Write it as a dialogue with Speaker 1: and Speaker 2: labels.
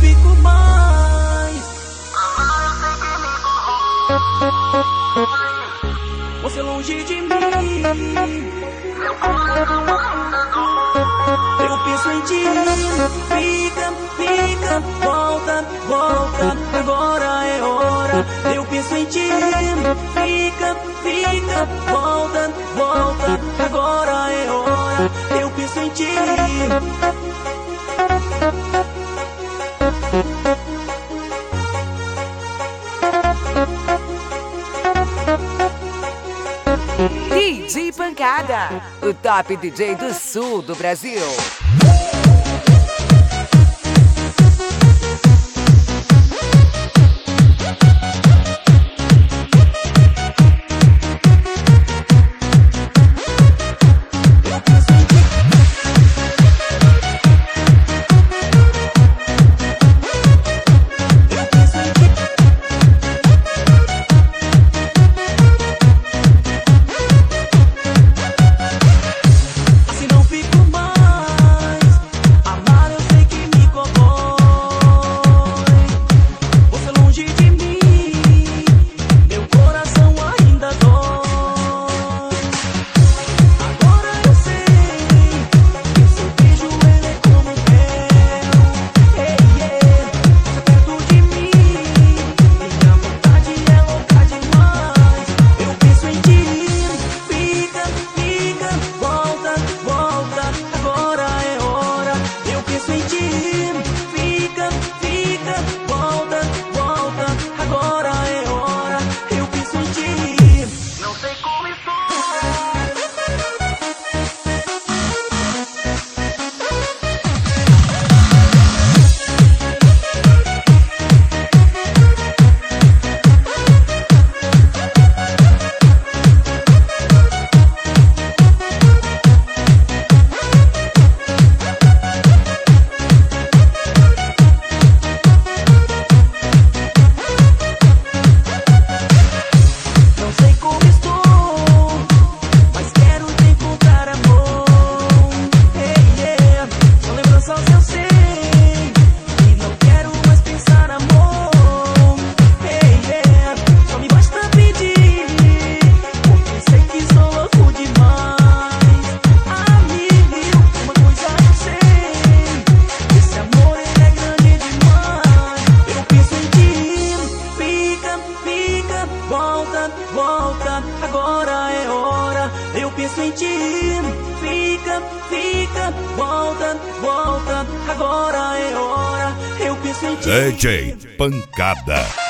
Speaker 1: fico mais. Você longe de mim. Eu penso em ti. Fica, fica, volta, volta. Agora é hora. Eu penso em ti. Fica, fica, volta, volta. Agora é hora. Eu penso em ti.
Speaker 2: DJ Pancada, o top DJ do sul do Brasil.
Speaker 1: Volta, agora é hora. Eu penso em ti. Fica, fica, volta, volta. Agora é hora. Eu penso em ti.
Speaker 3: DJ Pancada.